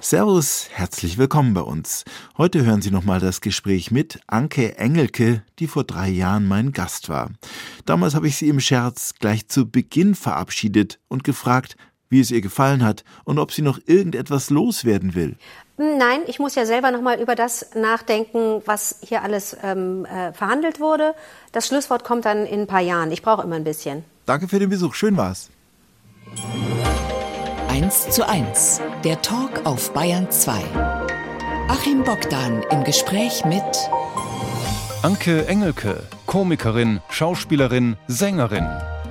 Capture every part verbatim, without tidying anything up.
Servus, herzlich willkommen bei uns. Heute hören Sie nochmal das Gespräch mit Anke Engelke, die vor drei Jahren mein Gast war. Damals habe ich sie im Scherz gleich zu Beginn verabschiedet und gefragt, wie es ihr gefallen hat und ob sie noch irgendetwas loswerden will. Nein, ich muss ja selber nochmal über das nachdenken, was hier alles ähm, äh, verhandelt wurde. Das Schlusswort kommt dann in ein paar Jahren. Ich brauche immer ein bisschen. Danke für den Besuch, schön war's. eins zu eins, der Talk auf Bayern zwei. Achim Bogdan im Gespräch mit Anke Engelke, Komikerin, Schauspielerin, Sängerin.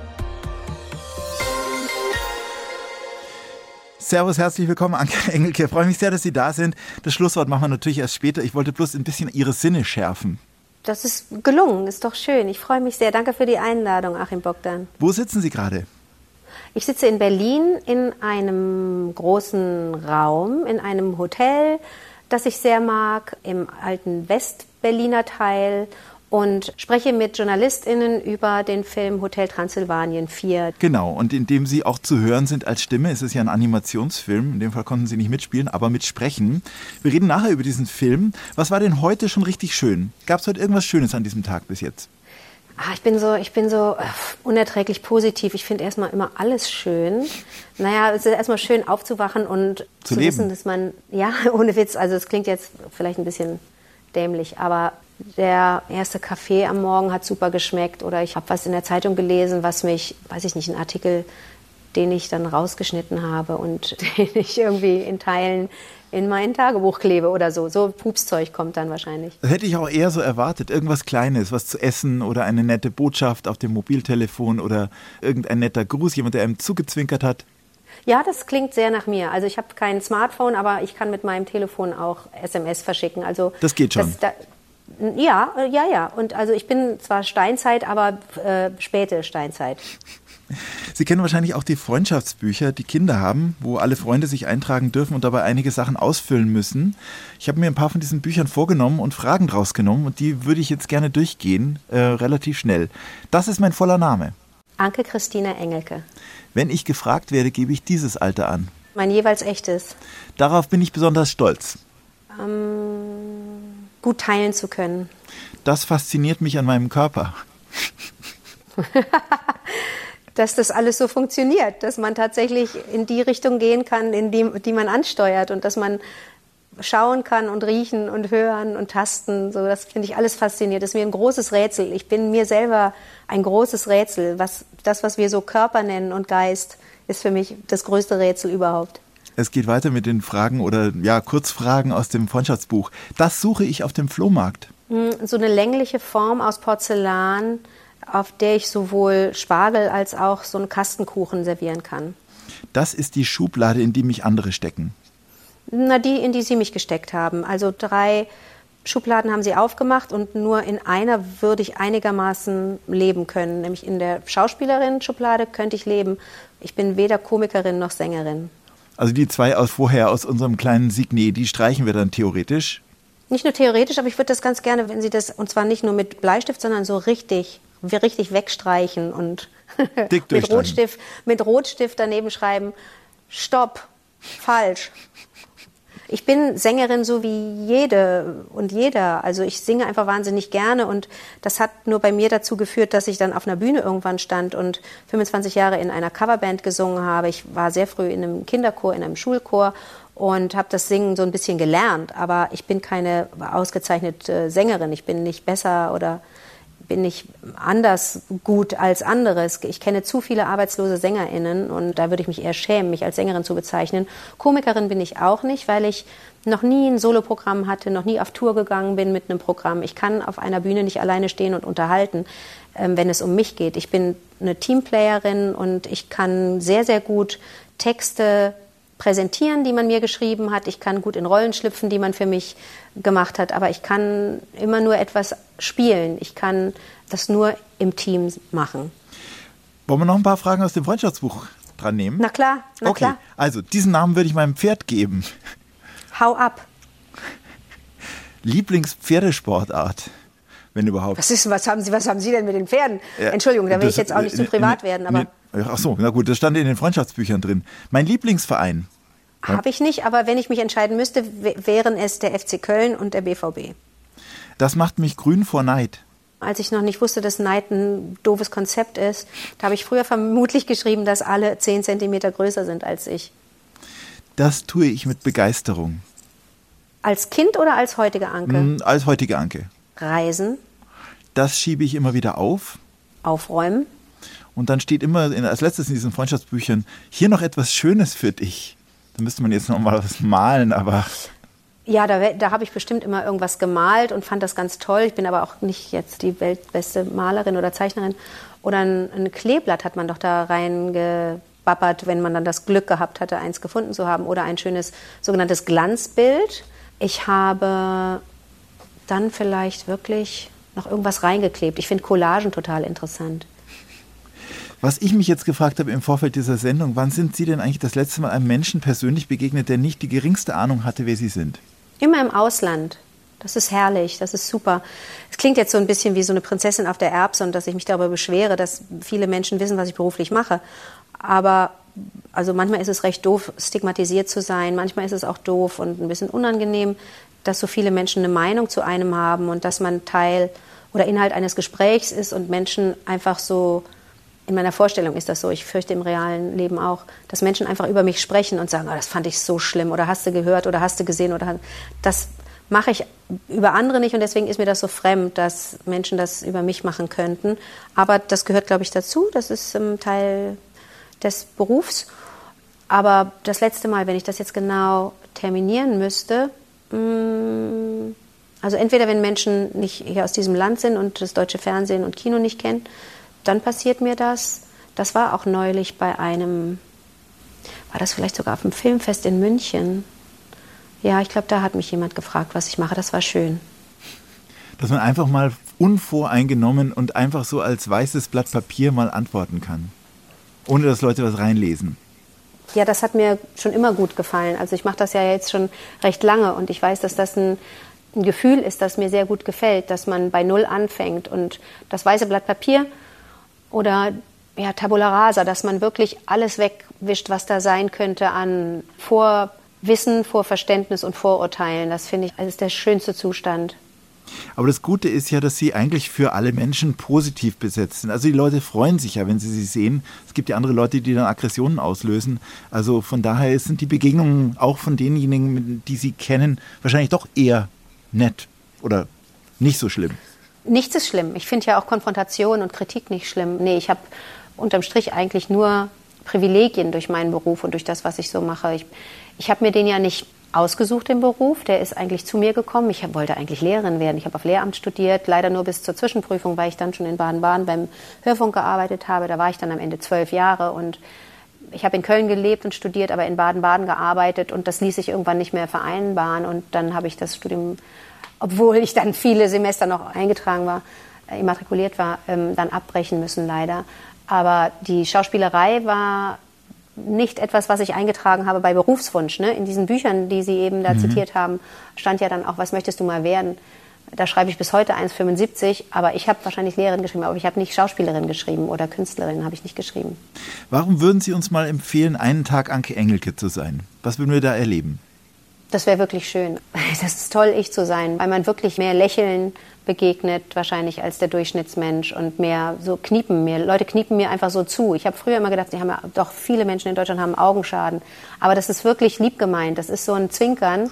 Servus, herzlich willkommen, Anke Engelke. Ich freue mich sehr, dass Sie da sind. Das Schlusswort machen wir natürlich erst später. Ich wollte bloß ein bisschen Ihre Sinne schärfen. Das ist gelungen, ist doch schön. Ich freue mich sehr. Danke für die Einladung, Achim Bogdan. Wo sitzen Sie gerade? Ich sitze in Berlin in einem großen Raum, in einem Hotel, das ich sehr mag, im alten Westberliner Teil und spreche mit JournalistInnen über den Film Hotel Transsilvanien vier. Genau, und in dem Sie auch zu hören sind als Stimme. Es ist ja ein Animationsfilm, in dem Fall konnten Sie nicht mitspielen, aber mitsprechen. Wir reden nachher über diesen Film. Was war denn heute schon richtig schön? Gab es heute irgendwas Schönes an diesem Tag bis jetzt? Ah, ich bin so, ich bin so unerträglich positiv. Ich finde erstmal immer alles schön. Naja, es ist erstmal schön aufzuwachen und zu, zu wissen, dass man, ja, ohne Witz, also es klingt jetzt vielleicht ein bisschen dämlich, aber der erste Kaffee am Morgen hat super geschmeckt oder ich habe was in der Zeitung gelesen, was mich, weiß ich nicht, ein Artikel, den ich dann rausgeschnitten habe und den ich irgendwie in Teilen in mein Tagebuch klebe oder so. So Pupszeug kommt dann wahrscheinlich. Das hätte ich auch eher so erwartet. Irgendwas Kleines, was zu essen oder eine nette Botschaft auf dem Mobiltelefon oder irgendein netter Gruß, jemand, der einem zugezwinkert hat. Ja, das klingt sehr nach mir. Also ich habe kein Smartphone, aber ich kann mit meinem Telefon auch S M S verschicken. Also das geht schon. Das, da, ja, ja, ja. Und also ich bin zwar Steinzeit, aber äh, späte Steinzeit. Sie kennen wahrscheinlich auch die Freundschaftsbücher, die Kinder haben, wo alle Freunde sich eintragen dürfen und dabei einige Sachen ausfüllen müssen. Ich habe mir ein paar von diesen Büchern vorgenommen und Fragen draus genommen und die würde ich jetzt gerne durchgehen, äh, relativ schnell. Das ist mein voller Name. Anke Christina Engelke. Wenn ich gefragt werde, gebe ich dieses Alter an. Mein jeweils echtes. Darauf bin ich besonders stolz. Ähm, gut teilen zu können. Das fasziniert mich an meinem Körper. Dass das alles so funktioniert, dass man tatsächlich in die Richtung gehen kann, in die, die man ansteuert und dass man schauen kann und riechen und hören und tasten. So, das finde ich alles faszinierend. Das ist mir ein großes Rätsel. Ich bin mir selber ein großes Rätsel. Was, das, was wir so Körper nennen und Geist, ist für mich das größte Rätsel überhaupt. Es geht weiter mit den Fragen oder ja Kurzfragen aus dem Freundschaftsbuch. Das suche ich auf dem Flohmarkt. So eine längliche Form aus Porzellan, auf der ich sowohl Spargel als auch so einen Kastenkuchen servieren kann. Das ist die Schublade, in die mich andere stecken. Na, die, in die Sie mich gesteckt haben. Also drei Schubladen haben Sie aufgemacht und nur in einer würde ich einigermaßen leben können. Nämlich in der Schauspielerin-Schublade könnte ich leben. Ich bin weder Komikerin noch Sängerin. Also die zwei aus vorher, aus unserem kleinen Signet, die streichen wir dann theoretisch? Nicht nur theoretisch, aber ich würde das ganz gerne, wenn Sie das, und zwar nicht nur mit Bleistift, sondern so richtig, wir richtig wegstreichen und mit Rotstift, mit Rotstift daneben schreiben, Stopp, falsch. Ich bin Sängerin so wie jede und jeder. Also ich singe einfach wahnsinnig gerne und das hat nur bei mir dazu geführt, dass ich dann auf einer Bühne irgendwann stand und fünfundzwanzig Jahre in einer Coverband gesungen habe. Ich war sehr früh in einem Kinderchor, in einem Schulchor und habe das Singen so ein bisschen gelernt. Aber ich bin keine ausgezeichnete Sängerin. Ich bin nicht besser oder bin ich anders gut als andere. Ich kenne zu viele arbeitslose SängerInnen und da würde ich mich eher schämen, mich als Sängerin zu bezeichnen. Komikerin bin ich auch nicht, weil ich noch nie ein Soloprogramm hatte, noch nie auf Tour gegangen bin mit einem Programm. Ich kann auf einer Bühne nicht alleine stehen und unterhalten, wenn es um mich geht. Ich bin eine Teamplayerin und ich kann sehr, sehr gut Texte präsentieren, die man mir geschrieben hat. Ich kann gut in Rollen schlüpfen, die man für mich gemacht hat. Aber ich kann immer nur etwas spielen. Ich kann das nur im Team machen. Wollen wir noch ein paar Fragen aus dem Freundschaftsbuch dran nehmen? Na klar, na okay. klar. Also, diesen Namen würde ich meinem Pferd geben. Hau ab. Lieblingspferdesportart, wenn überhaupt. Was ist, was haben Sie, was haben Sie denn mit den Pferden? Ja, Entschuldigung, da will das, ich jetzt auch nicht zu privat ne, werden, aber... Ne, ach so, na gut, das stand in den Freundschaftsbüchern drin. Mein Lieblingsverein? Habe ich nicht, aber wenn ich mich entscheiden müsste, w- wären es der F C Köln und der B V B. Das macht mich grün vor Neid. Als ich noch nicht wusste, dass Neid ein doofes Konzept ist, da habe ich früher vermutlich geschrieben, dass alle zehn Zentimeter größer sind als ich. Das tue ich mit Begeisterung. Als Kind oder als heutige Anke? Hm, als heutige Anke. Reisen. Das schiebe ich immer wieder auf. Aufräumen. Und dann steht immer in, als letztes in diesen Freundschaftsbüchern, hier noch etwas Schönes für dich. Da müsste man jetzt noch mal was malen, aber... Ja, da, da habe ich bestimmt immer irgendwas gemalt und fand das ganz toll. Ich bin aber auch nicht jetzt die weltbeste Malerin oder Zeichnerin. Oder ein, ein Kleeblatt hat man doch da reingebappert, wenn man dann das Glück gehabt hatte, eins gefunden zu haben. Oder ein schönes sogenanntes Glanzbild. Ich habe dann vielleicht wirklich noch irgendwas reingeklebt. Ich finde Collagen total interessant. Was ich mich jetzt gefragt habe im Vorfeld dieser Sendung, wann sind Sie denn eigentlich das letzte Mal einem Menschen persönlich begegnet, der nicht die geringste Ahnung hatte, wer Sie sind? Immer im Ausland. Das ist herrlich, das ist super. Es klingt jetzt so ein bisschen wie so eine Prinzessin auf der Erbse und dass ich mich darüber beschwere, dass viele Menschen wissen, was ich beruflich mache. Aber also manchmal ist es recht doof, stigmatisiert zu sein. Manchmal ist es auch doof und ein bisschen unangenehm, dass so viele Menschen eine Meinung zu einem haben und dass man Teil oder Inhalt eines Gesprächs ist und Menschen einfach so... In meiner Vorstellung ist das so, ich fürchte im realen Leben auch, dass Menschen einfach über mich sprechen und sagen, oh, das fand ich so schlimm oder hast du gehört oder hast du gesehen oder das mache ich über andere nicht und deswegen ist mir das so fremd, dass Menschen das über mich machen könnten. Aber das gehört, glaube ich, dazu, das ist ähm, Teil des Berufs. Aber das letzte Mal, wenn ich das jetzt genau terminieren müsste, mh, also entweder wenn Menschen nicht hier aus diesem Land sind und das deutsche Fernsehen und Kino nicht kennen, dann passiert mir das. Das war auch neulich bei einem, war das vielleicht sogar auf dem Filmfest in München? Ja, ich glaube, da hat mich jemand gefragt, was ich mache. Das war schön. Dass man einfach mal unvoreingenommen und einfach so als weißes Blatt Papier mal antworten kann. Ohne dass Leute was reinlesen. Ja, das hat mir schon immer gut gefallen. Also ich mache das ja jetzt schon recht lange und ich weiß, dass das ein ein Gefühl ist, das mir sehr gut gefällt, dass man bei Null anfängt und das weiße Blatt Papier oder ja, Tabula Rasa, dass man wirklich alles wegwischt, was da sein könnte an Vorwissen, Vorverständnis und Vorurteilen. Das finde ich, das ist der schönste Zustand. Aber das Gute ist ja, dass Sie eigentlich für alle Menschen positiv besetzt sind. Also die Leute freuen sich ja, wenn sie Sie sehen. Es gibt ja andere Leute, die dann Aggressionen auslösen. Also von daher sind die Begegnungen auch von denjenigen, die Sie kennen, wahrscheinlich doch eher nett oder nicht so schlimm. Nichts ist schlimm. Ich finde ja auch Konfrontation und Kritik nicht schlimm. Nee, ich habe unterm Strich eigentlich nur Privilegien durch meinen Beruf und durch das, was ich so mache. Ich, ich habe mir den ja nicht ausgesucht, den Beruf. Der ist eigentlich zu mir gekommen. Ich hab, wollte eigentlich Lehrerin werden. Ich habe auf Lehramt studiert, leider nur bis zur Zwischenprüfung, weil ich dann schon in Baden-Baden beim Hörfunk gearbeitet habe. Da war ich dann am Ende zwölf Jahre und ich habe in Köln gelebt und studiert, aber in Baden-Baden gearbeitet und das ließ sich irgendwann nicht mehr vereinbaren und dann habe ich das Studium, obwohl ich dann viele Semester noch eingetragen war, äh, immatrikuliert war, ähm, dann abbrechen müssen leider. Aber die Schauspielerei war nicht etwas, was ich eingetragen habe bei Berufswunsch. Ne? In diesen Büchern, die Sie eben da mhm. zitiert haben, stand ja dann auch, was möchtest du mal werden? Da schreibe ich bis heute eins Komma fünfundsiebzig, aber ich habe wahrscheinlich Lehrerin geschrieben, aber ich habe nicht Schauspielerin geschrieben oder Künstlerin habe ich nicht geschrieben. Warum würden Sie uns mal empfehlen, einen Tag Anke Engelke zu sein? Was würden wir da erleben? Das wäre wirklich schön. Das ist toll, ich zu sein, weil man wirklich mehr Lächeln begegnet wahrscheinlich als der Durchschnittsmensch und mehr so kniepen mir. Leute kniepen mir einfach so zu. Ich habe früher immer gedacht, die haben ja, doch viele Menschen in Deutschland haben Augenschaden. Aber das ist wirklich lieb gemeint. Das ist so ein Zwinkern.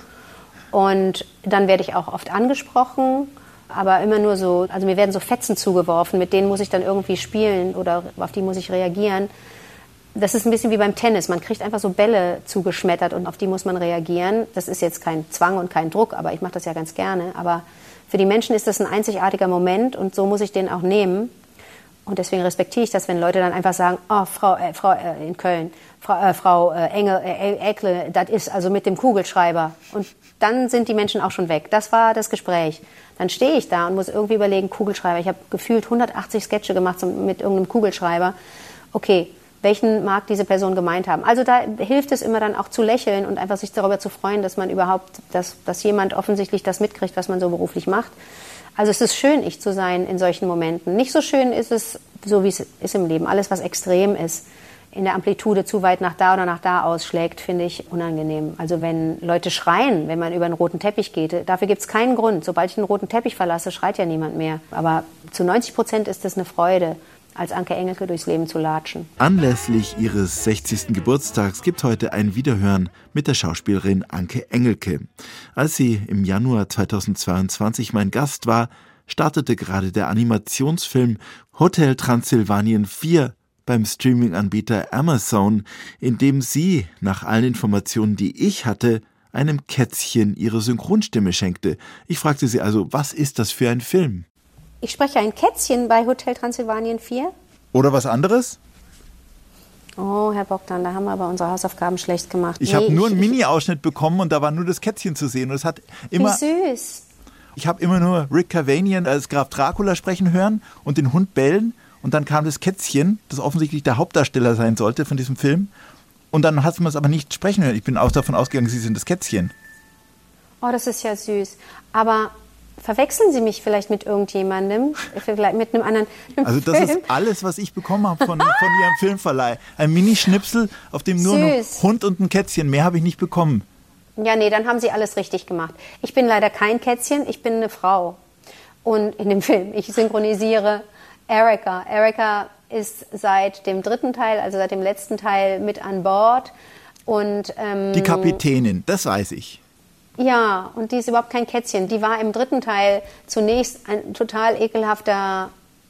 Und dann werde ich auch oft angesprochen, aber immer nur so, also mir werden so Fetzen zugeworfen, mit denen muss ich dann irgendwie spielen oder auf die muss ich reagieren. Das ist ein bisschen wie beim Tennis. Man kriegt einfach so Bälle zugeschmettert und auf die muss man reagieren. Das ist jetzt kein Zwang und kein Druck, aber ich mache das ja ganz gerne. Aber für die Menschen ist das ein einzigartiger Moment und so muss ich den auch nehmen. Und deswegen respektiere ich das, wenn Leute dann einfach sagen, oh, Frau, äh, Frau äh, in Köln, Frau, äh, Frau äh, Engel, äh, Ekle, das ist also mit dem Kugelschreiber. Und dann sind die Menschen auch schon weg. Das war das Gespräch. Dann stehe ich da und muss irgendwie überlegen, Kugelschreiber. Ich habe gefühlt hundertachtzig Sketche gemacht mit irgendeinem Kugelschreiber. Okay, welchen mag diese Person gemeint haben? Also da hilft es immer dann auch zu lächeln und einfach sich darüber zu freuen, dass man überhaupt, dass, dass jemand offensichtlich das mitkriegt, was man so beruflich macht. Also es ist schön, ich zu sein in solchen Momenten. Nicht so schön ist es, so wie es ist im Leben. Alles, was extrem ist, in der Amplitude zu weit nach da oder nach da ausschlägt, finde ich unangenehm. Also wenn Leute schreien, wenn man über einen roten Teppich geht, dafür gibt es keinen Grund. Sobald ich einen roten Teppich verlasse, schreit ja niemand mehr. Aber zu neunzig Prozent ist es eine Freude, als Anke Engelke durchs Leben zu latschen. Anlässlich ihres sechzigsten Geburtstags gibt heute ein Wiederhören mit der Schauspielerin Anke Engelke. Als sie im Januar zweitausendzweiundzwanzig mein Gast war, startete gerade der Animationsfilm Hotel Transsilvanien vier beim Streaming-Anbieter Amazon, in dem sie, nach allen Informationen, die ich hatte, einem Kätzchen ihre Synchronstimme schenkte. Ich fragte sie also, was ist das für ein Film? Ich spreche ein Kätzchen bei Hotel Transsilvanien vier. Oder was anderes? Oh, Herr Bogdan, da haben wir aber unsere Hausaufgaben schlecht gemacht. Ich nee, habe nur einen Mini-Ausschnitt bekommen und da war nur das Kätzchen zu sehen. Und es hat immer, wie süß. Ich habe immer nur Rick Cavanian als Graf Dracula sprechen hören und den Hund bellen. Und dann kam das Kätzchen, das offensichtlich der Hauptdarsteller sein sollte von diesem Film. Und dann hat man es aber nicht sprechen hören. Ich bin auch davon ausgegangen, Sie sind das Kätzchen. Oh, das ist ja süß. Aber verwechseln Sie mich vielleicht mit irgendjemandem? Vielleicht mit einem anderen Also das Film? Ist alles, was ich bekommen habe von, von Ihrem Filmverleih. Ein Mini-Schnipsel, auf dem nur ein Hund und ein Kätzchen. Mehr habe ich nicht bekommen. Ja, nee, dann haben Sie alles richtig gemacht. Ich bin leider kein Kätzchen, ich bin eine Frau. Und in dem Film, ich synchronisiere Erica. Erica ist seit dem dritten Teil, also seit dem letzten Teil, mit an Bord. Und, ähm, die Kapitänin, das weiß ich. Ja, und die ist überhaupt kein Kätzchen. Die war im dritten Teil zunächst ein total ekelhafter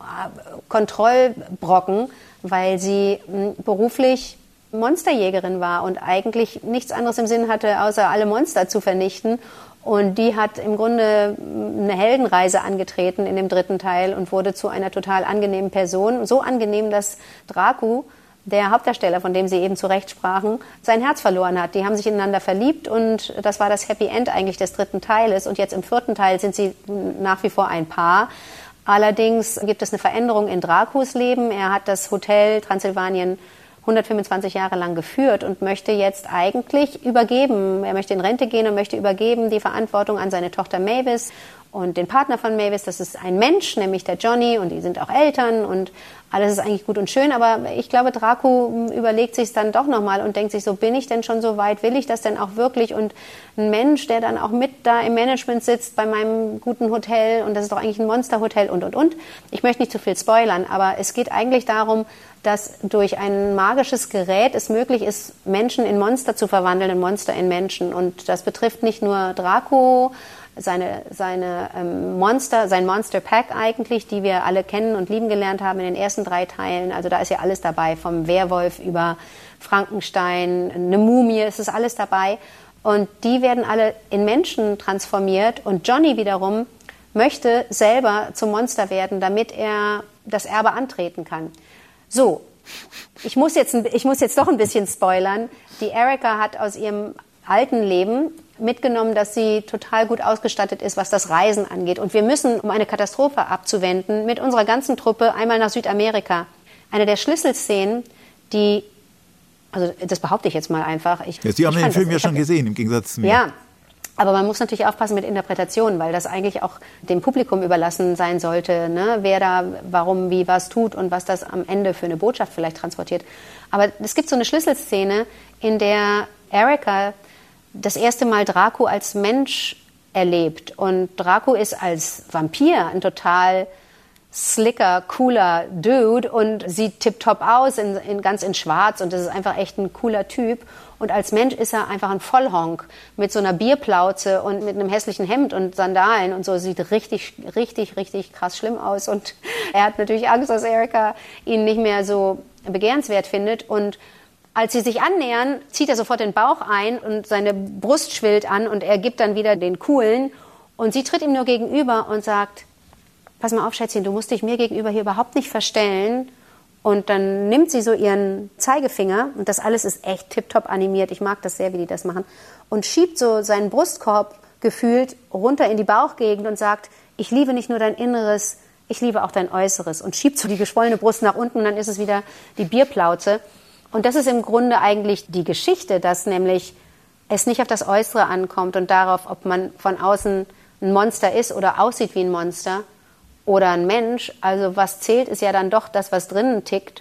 Kontrollbrocken, weil sie beruflich Monsterjägerin war und eigentlich nichts anderes im Sinn hatte, außer alle Monster zu vernichten. Und die hat im Grunde eine Heldenreise angetreten in dem dritten Teil und wurde zu einer total angenehmen Person. So angenehm, dass Dracu, der Hauptdarsteller, von dem Sie eben zu Recht sprachen, sein Herz verloren hat. Die haben sich ineinander verliebt und das war das Happy End eigentlich des dritten Teiles. Und jetzt im vierten Teil sind sie nach wie vor ein Paar. Allerdings gibt es eine Veränderung in Dracus Leben. Er hat das Hotel Transsilvanien hundertfünfundzwanzig Jahre lang geführt und möchte jetzt eigentlich übergeben. Er möchte in Rente gehen und möchte übergeben die Verantwortung an seine Tochter Mavis und den Partner von Mavis. Das ist ein Mensch, nämlich der Johnny, und die sind auch Eltern und alles ist eigentlich gut und schön. Aber ich glaube, Dracu überlegt sich dann doch nochmal und denkt sich so, bin ich denn schon so weit? Will ich das denn auch wirklich? Und ein Mensch, der dann auch mit da im Management sitzt bei meinem guten Hotel, und das ist doch eigentlich ein Monsterhotel und, und, und. Ich möchte nicht zu viel spoilern, aber es geht eigentlich darum, dass durch ein magisches Gerät es möglich ist, Menschen in Monster zu verwandeln, in Monster in Menschen. Und das betrifft nicht nur Draco, seine, seine ähm, Monster, sein Monster Pack eigentlich, die wir alle kennen und lieben gelernt haben in den ersten drei Teilen. Also da ist ja alles dabei, vom Werwolf über Frankenstein, eine Mumie, es ist alles dabei. Und die werden alle in Menschen transformiert. Und Johnny wiederum möchte selber zum Monster werden, damit er das Erbe antreten kann. So, ich muss jetzt, ich muss jetzt doch ein bisschen spoilern. Die Erica hat aus ihrem alten Leben mitgenommen, dass sie total gut ausgestattet ist, was das Reisen angeht. Und wir müssen, um eine Katastrophe abzuwenden, mit unserer ganzen Truppe einmal nach Südamerika. Eine der Schlüsselszenen, die, also das behaupte ich jetzt mal einfach. Ich, ja, Sie haben ich den Film das, ja schon hab, gesehen, im Gegensatz zu mir. Ja. Aber man muss natürlich aufpassen mit Interpretationen, weil das eigentlich auch dem Publikum überlassen sein sollte, ne? Wer da warum, wie, was tut und was das am Ende für eine Botschaft vielleicht transportiert. Aber es gibt so eine Schlüsselszene, in der Erica das erste Mal Draco als Mensch erlebt. Und Draco ist als Vampir ein total slicker, cooler Dude und sieht tipptopp aus, in, in, ganz in schwarz, und das ist einfach echt ein cooler Typ. Und als Mensch ist er einfach ein Vollhonk mit so einer Bierplauze und mit einem hässlichen Hemd und Sandalen und so. Sieht richtig, richtig, richtig krass schlimm aus. Und er hat natürlich Angst, dass Erica ihn nicht mehr so begehrenswert findet. Und als sie sich annähern, zieht er sofort den Bauch ein und seine Brust schwillt an und er gibt dann wieder den Coolen. Und sie tritt ihm nur gegenüber und sagt, pass mal auf, Schätzchen, du musst dich mir gegenüber hier überhaupt nicht verstellen. Und dann nimmt sie so ihren Zeigefinger, und das alles ist echt tipptopp animiert, ich mag das sehr, wie die das machen, und schiebt so seinen Brustkorb gefühlt runter in die Bauchgegend und sagt, ich liebe nicht nur dein Inneres, ich liebe auch dein Äußeres. Und schiebt so die geschwollene Brust nach unten und dann ist es wieder die Bierplauze. Und das ist im Grunde eigentlich die Geschichte, dass nämlich es nicht auf das Äußere ankommt und darauf, ob man von außen ein Monster ist oder aussieht wie ein Monster oder ein Mensch. Also was zählt, ist ja dann doch das, was drinnen tickt.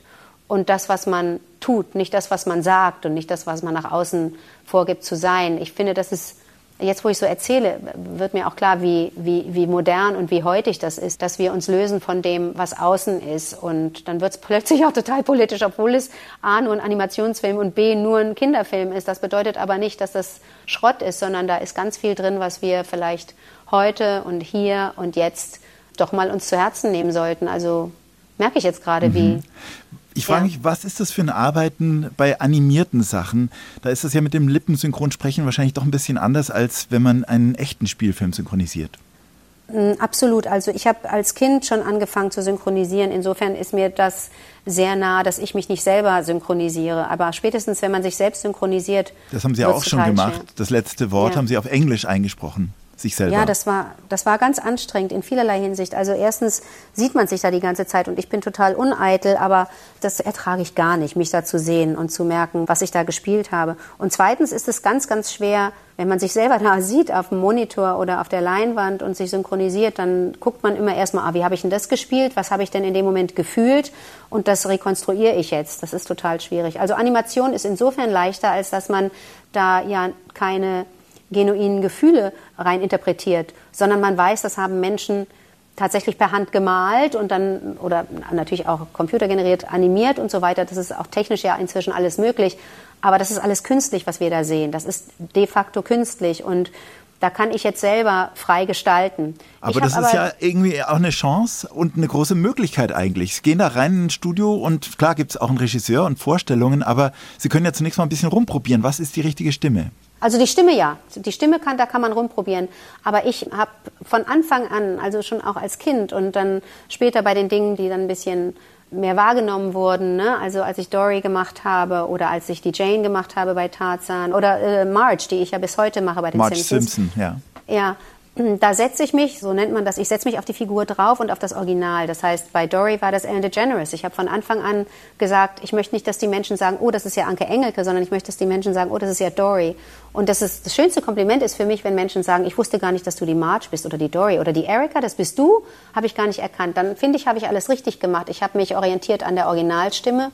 und das, was man tut, nicht das, was man sagt und nicht das, was man nach außen vorgibt zu sein. Ich finde, das ist, jetzt wo ich so erzähle, wird mir auch klar, wie, wie, wie modern und wie heutig das ist, dass wir uns lösen von dem, was außen ist. Und dann wird es plötzlich auch total politisch, obwohl es A, nur ein Animationsfilm und B, nur ein Kinderfilm ist. Das bedeutet aber nicht, dass das Schrott ist, sondern da ist ganz viel drin, was wir vielleicht heute und hier und jetzt doch mal uns zu Herzen nehmen sollten. Also merke ich jetzt gerade, mhm. wie... Ich frage mich, was ist das für ein Arbeiten bei animierten Sachen? Da ist das ja mit dem Lippensynchronsprechen wahrscheinlich doch ein bisschen anders, als wenn man einen echten Spielfilm synchronisiert. Absolut. Also ich habe als Kind schon angefangen zu synchronisieren. Insofern ist mir das sehr nah, dass ich mich nicht selber synchronisiere. Aber spätestens, wenn man sich selbst synchronisiert... Das haben Sie ja auch schon gemacht. Schwer. Das letzte Wort ja. haben Sie auf Englisch eingesprochen. Sich selber. Ja, das war, das war ganz anstrengend in vielerlei Hinsicht. Also erstens sieht man sich da die ganze Zeit und ich bin total uneitel, aber das ertrage ich gar nicht, mich da zu sehen und zu merken, was ich da gespielt habe. Und zweitens ist es ganz, ganz schwer, wenn man sich selber da sieht auf dem Monitor oder auf der Leinwand und sich synchronisiert, dann guckt man immer erstmal, ah, wie habe ich denn das gespielt, was habe ich denn in dem Moment gefühlt und das rekonstruiere ich jetzt. Das ist total schwierig. Also Animation ist insofern leichter, als dass man da ja keine genuinen Gefühle rein interpretiert, sondern man weiß, das haben Menschen tatsächlich per Hand gemalt und dann oder natürlich auch computergeneriert animiert und so weiter. Das ist auch technisch ja inzwischen alles möglich, aber das ist alles künstlich, was wir da sehen. Das ist de facto künstlich und da kann ich jetzt selber frei gestalten. Aber das ist aber ja irgendwie auch eine Chance und eine große Möglichkeit eigentlich. Sie gehen da rein in ein Studio und klar gibt es auch einen Regisseur und Vorstellungen, aber Sie können ja zunächst mal ein bisschen rumprobieren. Was ist die richtige Stimme? Also die Stimme ja, die Stimme kann, da kann man rumprobieren, aber ich habe von Anfang an, also schon auch als Kind und dann später bei den Dingen, die dann ein bisschen mehr wahrgenommen wurden, ne? Also als ich Dory gemacht habe oder als ich die Jane gemacht habe bei Tarzan oder äh, Marge, die ich ja bis heute mache bei den Marge Simpsons. Simpson, ja. Ja. Da setze ich mich, so nennt man das, ich setze mich auf die Figur drauf und auf das Original. Das heißt, bei Dory war das Ellen DeGeneres. Ich habe von Anfang an gesagt, ich möchte nicht, dass die Menschen sagen, oh, das ist ja Anke Engelke, sondern ich möchte, dass die Menschen sagen, oh, das ist ja Dory. Und das ist das schönste Kompliment ist für mich, wenn Menschen sagen, ich wusste gar nicht, dass du die Marge bist oder die Dory oder die Erika, das bist du, habe ich gar nicht erkannt. Dann finde ich, habe ich alles richtig gemacht. Ich habe mich orientiert an der Originalstimme.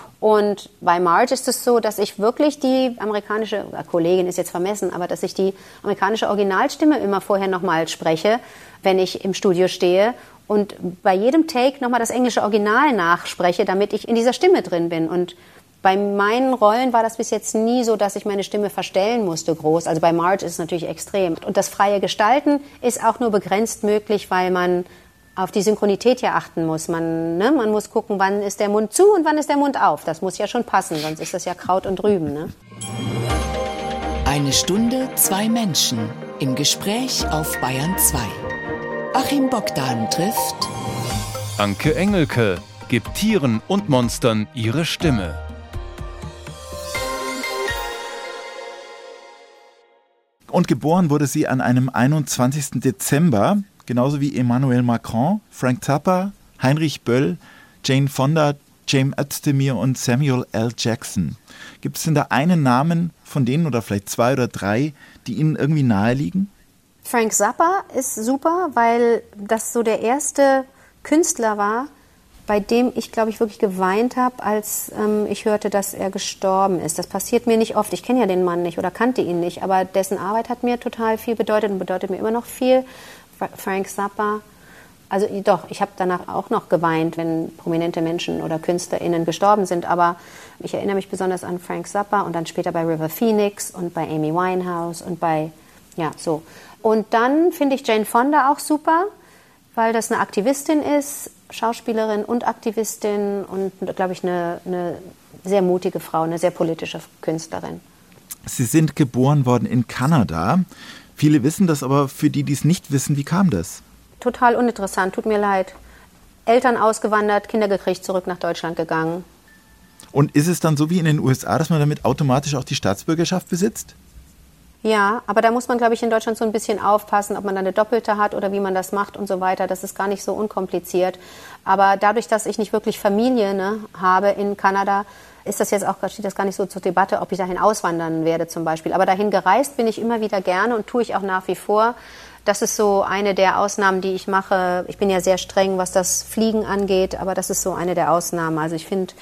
Und bei Marge ist es so, dass ich wirklich die amerikanische, Kollegin ist jetzt vermessen, aber dass ich die amerikanische Originalstimme immer vorher nochmal spreche, wenn ich im Studio stehe und bei jedem Take nochmal das englische Original nachspreche, damit ich in dieser Stimme drin bin. Und bei meinen Rollen war das bis jetzt nie so, dass ich meine Stimme verstellen musste groß. Also bei Marge ist es natürlich extrem. Und das freie Gestalten ist auch nur begrenzt möglich, weil man auf die Synchronität ja achten muss. Man, ne, man muss gucken, wann ist der Mund zu und wann ist der Mund auf. Das muss ja schon passen, sonst ist das ja Kraut und Rüben. Ne? Eine Stunde, zwei Menschen im Gespräch auf Bayern zwei. Achim Bogdan trifft Anke Engelke, gibt Tieren und Monstern ihre Stimme. Und geboren wurde sie an einem einundzwanzigsten Dezember, genauso wie Emmanuel Macron, Frank Zappa, Heinrich Böll, Jane Fonda, James Özdemir und Samuel L. Jackson. Gibt es denn da einen Namen von denen oder vielleicht zwei oder drei, die Ihnen irgendwie nahe liegen? Frank Zappa ist super, weil das so der erste Künstler war, bei dem ich, glaube ich, wirklich geweint habe, als ähm, ich hörte, dass er gestorben ist. Das passiert mir nicht oft. Ich kenne ja den Mann nicht oder kannte ihn nicht, aber dessen Arbeit hat mir total viel bedeutet und bedeutet mir immer noch viel. Frank Zappa, also doch, ich habe danach auch noch geweint, wenn prominente Menschen oder KünstlerInnen gestorben sind, aber ich erinnere mich besonders an Frank Zappa und dann später bei River Phoenix und bei Amy Winehouse und bei, ja, so. Und dann finde ich Jane Fonda auch super, weil das eine Aktivistin ist, Schauspielerin und Aktivistin und, glaube ich, eine, eine sehr mutige Frau, eine sehr politische Künstlerin. Sie sind geboren worden in Kanada. Viele wissen das, aber für die, die es nicht wissen, wie kam das? Total uninteressant, tut mir leid. Eltern ausgewandert, Kinder gekriegt, zurück nach Deutschland gegangen. Und ist es dann so wie in den U S A, dass man damit automatisch auch die Staatsbürgerschaft besitzt? Ja, aber da muss man, glaube ich, in Deutschland so ein bisschen aufpassen, ob man da eine doppelte hat oder wie man das macht und so weiter. Das ist gar nicht so unkompliziert. Aber dadurch, dass ich nicht wirklich Familie ne, habe in Kanada, ist das jetzt auch, steht das gar nicht so zur Debatte, ob ich dahin auswandern werde zum Beispiel. Aber dahin gereist bin ich immer wieder gerne und tue ich auch nach wie vor. Das ist so eine der Ausnahmen, die ich mache. Ich bin ja sehr streng, was das Fliegen angeht, aber das ist so eine der Ausnahmen. Also ich finde,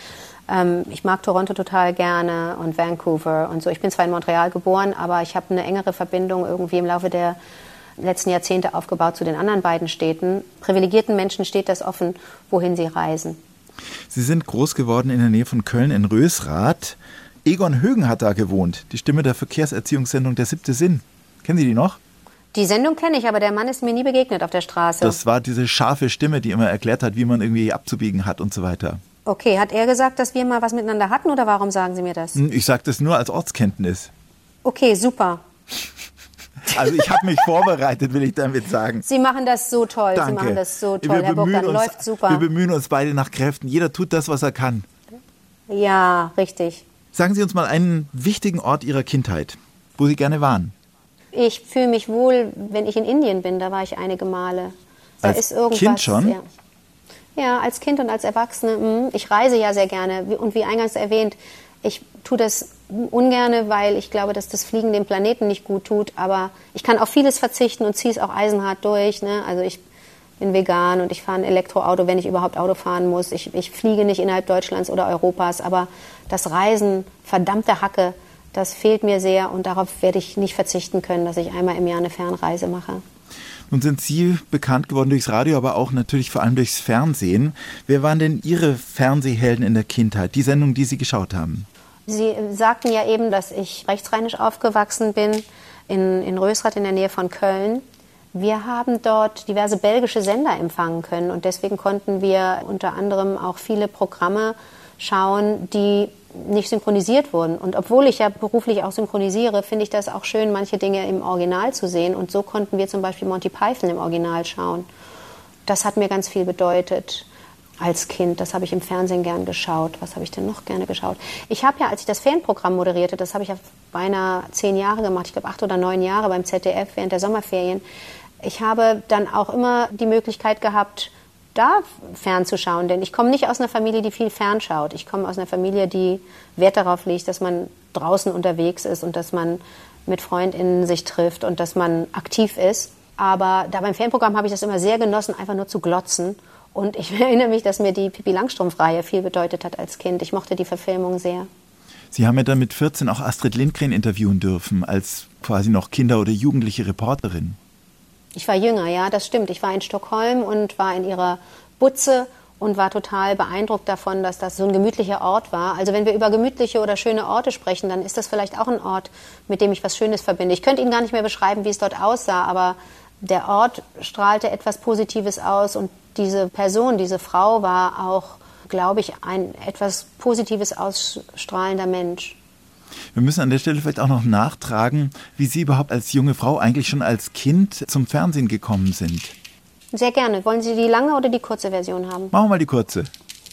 Ähm, ich mag Toronto total gerne und Vancouver und so. Ich bin zwar in Montreal geboren, aber ich habe eine engere Verbindung irgendwie im Laufe der letzten Jahrzehnte aufgebaut zu den anderen beiden Städten. Privilegierten Menschen steht das offen, wohin sie reisen. Sie sind groß geworden in der Nähe von Köln in Rösrath. Egon Högen hat da gewohnt, die Stimme der Verkehrserziehungssendung Der siebte Sinn. Kennen Sie die noch? Die Sendung kenne ich, aber der Mann ist mir nie begegnet auf der Straße. Das war diese scharfe Stimme, die immer erklärt hat, wie man irgendwie abzubiegen hat und so weiter. Okay, hat er gesagt, dass wir mal was miteinander hatten oder warum sagen Sie mir das? Ich sage das nur als Ortskenntnis. Okay, super. Also ich habe mich vorbereitet, will ich damit sagen. Sie machen das so toll, Danke. Sie machen das so toll, wir Herr Bogdan, uns, läuft super. Wir bemühen uns beide nach Kräften, jeder tut das, was er kann. Ja, richtig. Sagen Sie uns mal einen wichtigen Ort Ihrer Kindheit, wo Sie gerne waren. Ich fühle mich wohl, wenn ich in Indien bin, da war ich einige Male. Da als ist irgendwas, Kind schon? Ja. ja, als Kind und als Erwachsene. Mh. Ich reise ja sehr gerne und wie eingangs erwähnt, ich tue das ungerne, weil ich glaube, dass das Fliegen dem Planeten nicht gut tut. Aber ich kann auf vieles verzichten und ziehe es auch eisenhart durch. Ne? Also ich bin vegan und ich fahre ein Elektroauto, wenn ich überhaupt Auto fahren muss. Ich, ich fliege nicht innerhalb Deutschlands oder Europas. Aber das Reisen, verdammte Hacke, das fehlt mir sehr. Und darauf werde ich nicht verzichten können, dass ich einmal im Jahr eine Fernreise mache. Nun sind Sie bekannt geworden durchs Radio, aber auch natürlich vor allem durchs Fernsehen. Wer waren denn Ihre Fernsehhelden in der Kindheit, die Sendung, die Sie geschaut haben? Sie sagten ja eben, dass ich rechtsrheinisch aufgewachsen bin, in, in Rösrath in der Nähe von Köln. Wir haben dort diverse belgische Sender empfangen können und deswegen konnten wir unter anderem auch viele Programme schauen, die nicht synchronisiert wurden. Und obwohl ich ja beruflich auch synchronisiere, finde ich das auch schön, manche Dinge im Original zu sehen. Und so konnten wir zum Beispiel Monty Python im Original schauen. Das hat mir ganz viel bedeutet als Kind. Das habe ich im Fernsehen gern geschaut. Was habe ich denn noch gerne geschaut? Ich habe ja, als ich das Ferienprogramm moderierte, das habe ich ja beinahe zehn Jahre gemacht, ich glaube acht oder neun Jahre beim Z D F während der Sommerferien. Ich habe dann auch immer die Möglichkeit gehabt, da fernzuschauen, denn ich komme nicht aus einer Familie, die viel fernschaut. Ich komme aus einer Familie, die Wert darauf legt, dass man draußen unterwegs ist und dass man mit FreundInnen sich trifft und dass man aktiv ist. Aber da beim Fernprogramm habe ich das immer sehr genossen, einfach nur zu glotzen. Und ich erinnere mich, dass mir die Pippi Langstrumpf-Reihe viel bedeutet hat als Kind. Ich mochte die Verfilmung sehr. Sie haben ja dann mit vierzehn auch Astrid Lindgren interviewen dürfen, als quasi noch Kinder- oder jugendliche Reporterin. Ich war jünger, ja, das stimmt. Ich war in Stockholm und war in ihrer Butze und war total beeindruckt davon, dass das so ein gemütlicher Ort war. Also wenn wir über gemütliche oder schöne Orte sprechen, dann ist das vielleicht auch ein Ort, mit dem ich was Schönes verbinde. Ich könnte Ihnen gar nicht mehr beschreiben, wie es dort aussah, aber der Ort strahlte etwas Positives aus und diese Person, diese Frau war auch, glaube ich, ein etwas Positives ausstrahlender Mensch. Wir müssen an der Stelle vielleicht auch noch nachtragen, wie Sie überhaupt als junge Frau eigentlich schon als Kind zum Fernsehen gekommen sind. Sehr gerne. Wollen Sie die lange oder die kurze Version haben? Machen wir mal die kurze.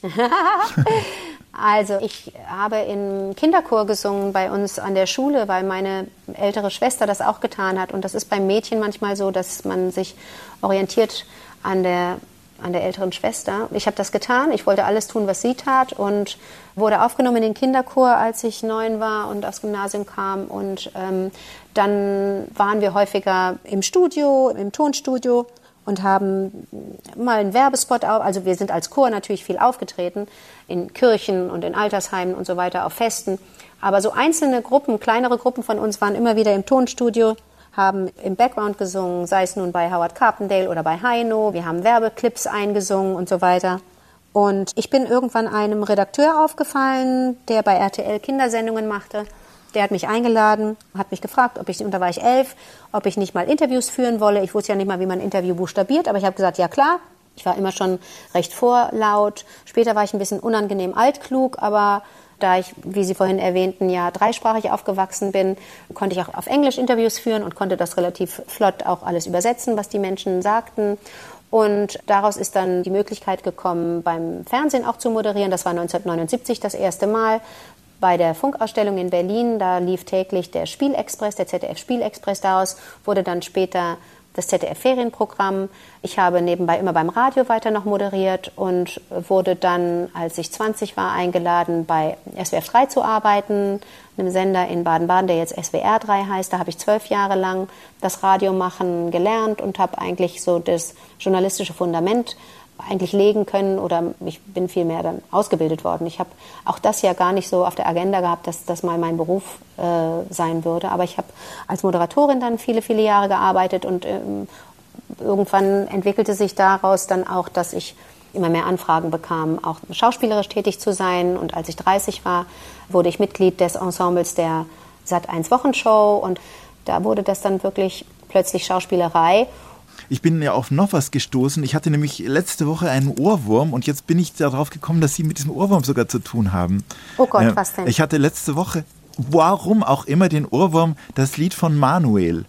Also ich habe im Kinderchor gesungen bei uns an der Schule, weil meine ältere Schwester das auch getan hat. Und das ist beim Mädchen manchmal so, dass man sich orientiert an der an der älteren Schwester. Ich habe das getan, ich wollte alles tun, was sie tat und wurde aufgenommen in den Kinderchor, als ich neun war und aufs Gymnasium kam. Und ähm, dann waren wir häufiger im Studio, im Tonstudio und haben mal einen Werbespot auf. Also wir sind als Chor natürlich viel aufgetreten, in Kirchen und in Altersheimen und so weiter, auf Festen. Aber so einzelne Gruppen, kleinere Gruppen von uns waren immer wieder im Tonstudio, haben im Background gesungen, sei es nun bei Howard Carpendale oder bei Heino. Wir haben Werbeclips eingesungen und so weiter. Und ich bin irgendwann einem Redakteur aufgefallen, der bei R T L Kindersendungen machte. Der hat mich eingeladen, hat mich gefragt, ob ich, und da war ich elf, ob ich nicht mal Interviews führen wolle. Ich wusste ja nicht mal, wie man ein Interview buchstabiert, aber ich habe gesagt, ja klar. Ich war immer schon recht vorlaut. Später war ich ein bisschen unangenehm altklug, aber da ich, wie Sie vorhin erwähnten, ja dreisprachig aufgewachsen bin, konnte ich auch auf Englisch Interviews führen und konnte das relativ flott auch alles übersetzen, was die Menschen sagten. Und daraus ist dann die Möglichkeit gekommen, beim Fernsehen auch zu moderieren. Das war neunzehnhundertneunundsiebzig das erste Mal bei der Funkausstellung in Berlin. Da lief täglich der Spielexpress, der Z D F Spielexpress. Daraus wurde dann später das Z D F-Ferienprogramm. Ich habe nebenbei immer beim Radio weiter noch moderiert und wurde dann, als ich zwanzig war, eingeladen, bei S W R drei zu arbeiten, einem Sender in Baden-Baden, der jetzt S W R drei heißt. Da habe ich zwölf Jahre lang das Radiomachen gelernt und habe eigentlich so das journalistische Fundament eigentlich legen können oder ich bin vielmehr dann ausgebildet worden. Ich habe auch das ja gar nicht so auf der Agenda gehabt, dass das mal mein Beruf äh, sein würde. Aber ich habe als Moderatorin dann viele, viele Jahre gearbeitet und ähm, irgendwann entwickelte sich daraus dann auch, dass ich immer mehr Anfragen bekam, auch schauspielerisch tätig zu sein. Und als ich dreißig war, wurde ich Mitglied des Ensembles der Sat eins Wochenshow und da wurde das dann wirklich plötzlich Schauspielerei. Ich bin ja auf noch was gestoßen. Ich hatte nämlich letzte Woche einen Ohrwurm und jetzt bin ich darauf gekommen, dass Sie mit diesem Ohrwurm sogar zu tun haben. Oh Gott, äh, was denn? Ich hatte letzte Woche, warum auch immer, den Ohrwurm, das Lied von Manuel.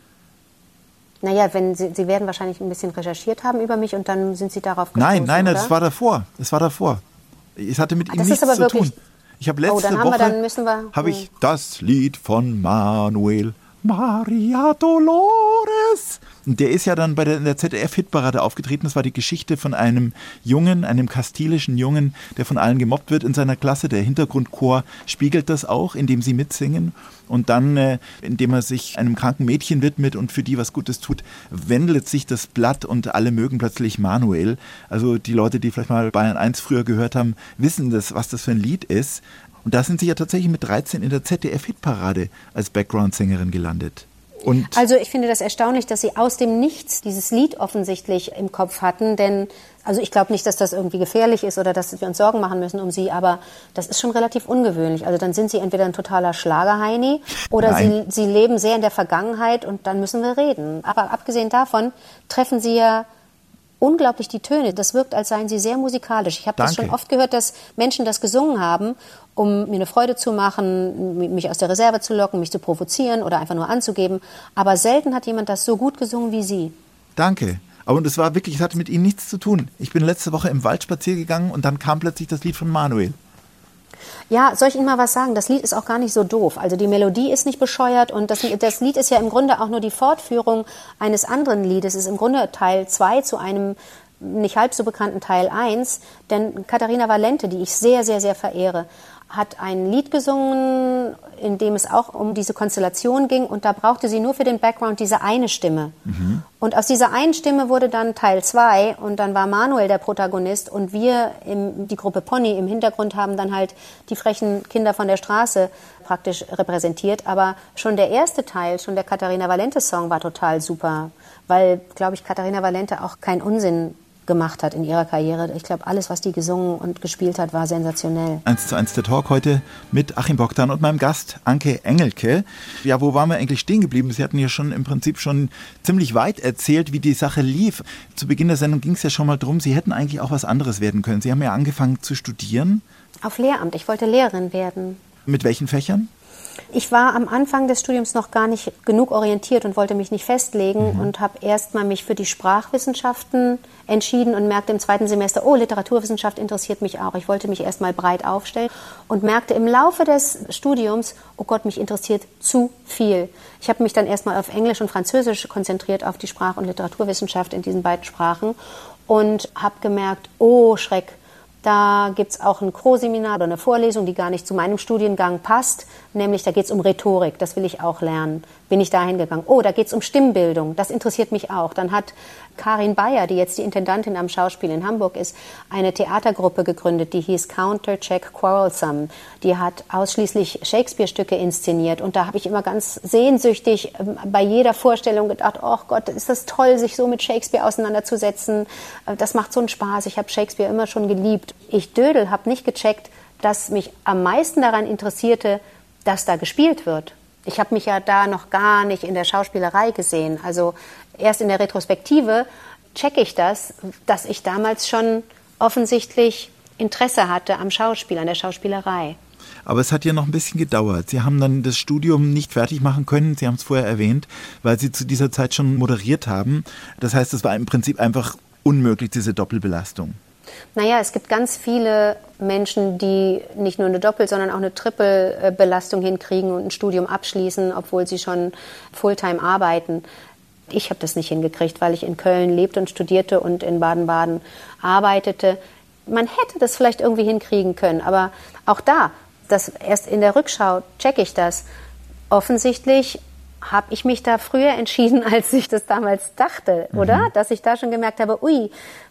Naja, wenn Sie, Sie werden wahrscheinlich ein bisschen recherchiert haben über mich und dann sind Sie darauf gestoßen, Nein, nein, oder? das war davor. Das war davor. Es hatte mit ah, ihm das nichts ist aber zu wirklich, tun. Ich habe letzte oh, dann haben Woche wir, dann müssen wir, habe ich das Lied von Manuel, Maria Dolores. Und der ist ja dann bei der, in der Z D F-Hitparade aufgetreten. Das war die Geschichte von einem Jungen, einem kastilischen Jungen, der von allen gemobbt wird in seiner Klasse. Der Hintergrundchor spiegelt das auch, indem sie mitsingen. Und dann, äh, indem er sich einem kranken Mädchen widmet und für die was Gutes tut, wendelt sich das Blatt und alle mögen plötzlich Manuel. Also die Leute, die vielleicht mal Bayern eins früher gehört haben, wissen das, was das für ein Lied ist. Und da sind sie ja tatsächlich mit dreizehn in der Z D F-Hitparade als Background-Sängerin gelandet. Und also ich finde das erstaunlich, dass Sie aus dem Nichts dieses Lied offensichtlich im Kopf hatten, denn also ich glaube nicht, dass das irgendwie gefährlich ist oder dass wir uns Sorgen machen müssen um Sie, aber das ist schon relativ ungewöhnlich. Also dann sind Sie entweder ein totaler Schlagerheini oder Sie, Sie leben sehr in der Vergangenheit und dann müssen wir reden. Aber abgesehen davon treffen Sie ja unglaublich die Töne. Das wirkt, als seien Sie sehr musikalisch. Ich habe das schon oft gehört, dass Menschen das gesungen haben, um mir eine Freude zu machen, mich aus der Reserve zu locken, mich zu provozieren oder einfach nur anzugeben. Aber selten hat jemand das so gut gesungen wie Sie. Danke. Aber es war wirklich, es hatte mit Ihnen nichts zu tun. Ich bin letzte Woche im Wald spazieren gegangen und dann kam plötzlich das Lied von Manuel. Ja, soll ich Ihnen mal was sagen? Das Lied ist auch gar nicht so doof. Also die Melodie ist nicht bescheuert und das, das Lied ist ja im Grunde auch nur die Fortführung eines anderen Liedes. Es ist im Grunde Teil zwei zu einem nicht halb so bekannten Teil eins. Denn Katharina Valente, die ich sehr, sehr, sehr verehre, hat ein Lied gesungen, in dem es auch um diese Konstellation ging und da brauchte sie nur für den Background diese eine Stimme. Mhm. Und aus dieser einen Stimme wurde dann Teil zwei und dann war Manuel der Protagonist und wir, im, die Gruppe Pony im Hintergrund, haben dann halt die frechen Kinder von der Straße praktisch repräsentiert. Aber schon der erste Teil, schon der Katharina Valente Song war total super, weil, glaube ich, Katharina Valente auch keinen Unsinn gemacht hat in ihrer Karriere. Ich glaube, alles, was die gesungen und gespielt hat, war sensationell. Eins zu eins der Talk heute mit Achim Bogdan und meinem Gast Anke Engelke. Ja, wo waren wir eigentlich stehen geblieben? Sie hatten ja schon im Prinzip schon ziemlich weit erzählt, wie die Sache lief. Zu Beginn der Sendung ging es ja schon mal drum, Sie hätten eigentlich auch was anderes werden können. Sie haben ja angefangen zu studieren. Auf Lehramt. Ich wollte Lehrerin werden. Mit welchen Fächern? Ich war am Anfang des Studiums noch gar nicht genug orientiert und wollte mich nicht festlegen mhm. und habe erst mal mich für die Sprachwissenschaften entschieden und merkte im zweiten Semester, oh, Literaturwissenschaft interessiert mich auch. Ich wollte mich erst mal breit aufstellen und merkte im Laufe des Studiums, oh Gott, mich interessiert zu viel. Ich habe mich dann erst mal auf Englisch und Französisch konzentriert, auf die Sprach- und Literaturwissenschaft in diesen beiden Sprachen und habe gemerkt, oh, Schreck. Da gibt es auch ein Pro-Seminar oder eine Vorlesung, die gar nicht zu meinem Studiengang passt, nämlich da geht es um Rhetorik, das will ich auch lernen. Bin ich da hingegangen. Oh, da geht es um Stimmbildung, das interessiert mich auch. Dann hat Karin Bayer, die jetzt die Intendantin am Schauspiel in Hamburg ist, eine Theatergruppe gegründet, die hieß Counter-Check Quarrelsome. Die hat ausschließlich Shakespeare-Stücke inszeniert und da habe ich immer ganz sehnsüchtig bei jeder Vorstellung gedacht, oh Gott, ist das toll, sich so mit Shakespeare auseinanderzusetzen. Das macht so einen Spaß, ich habe Shakespeare immer schon geliebt. Ich Dödel habe nicht gecheckt, dass mich am meisten daran interessierte, dass da gespielt wird. Ich habe mich ja da noch gar nicht in der Schauspielerei gesehen. Also erst in der Retrospektive checke ich das, dass ich damals schon offensichtlich Interesse hatte am Schauspiel, an der Schauspielerei. Aber es hat ja noch ein bisschen gedauert. Sie haben dann das Studium nicht fertig machen können, Sie haben es vorher erwähnt, weil Sie zu dieser Zeit schon moderiert haben. Das heißt, es war im Prinzip einfach unmöglich, diese Doppelbelastung. Naja, es gibt ganz viele Menschen, die nicht nur eine Doppel-, sondern auch eine Triple-Belastung hinkriegen und ein Studium abschließen, obwohl sie schon Fulltime arbeiten. Ich habe das nicht hingekriegt, weil ich in Köln lebte und studierte und in Baden-Baden arbeitete. Man hätte das vielleicht irgendwie hinkriegen können, aber auch da, das erst in der Rückschau checke ich das. Offensichtlich habe ich mich da früher entschieden, als ich das damals dachte, oder? Mhm. Dass ich da schon gemerkt habe, ui,